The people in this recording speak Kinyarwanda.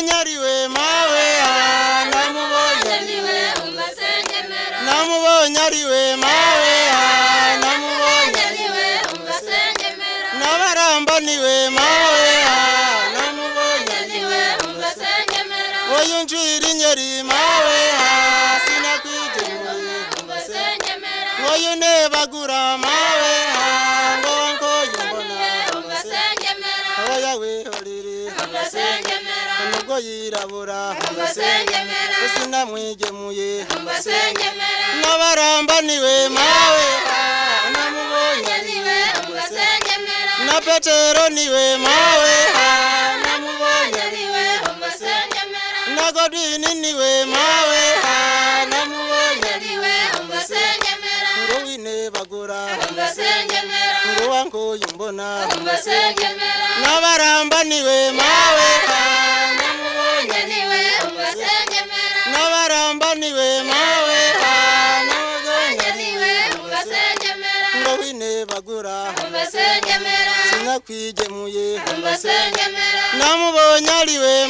namubonye ariwe mawe namubonye ariwe namubonye ariwe mawe namubonye ariwe nabaramba niwe mawe namubonye ariwe oyunjira inyeri mawe sinakwigemuye oyunebagura mawe ngo yimbona oyawe horiri nubwo yirabura sinamwigemuye nabaramba niwe mawe namubonye ariwe na Petero niwe mawe namubonye ariwe na Godwini niwe mawe namubonye ariwe ngo winebagura ngo wankoye mbona nabaramba niwe mawe namubonye ariwe nabaramba niwe mawe namubonye ariwe ngo winebagura sinakwigemuye namubonye ariwe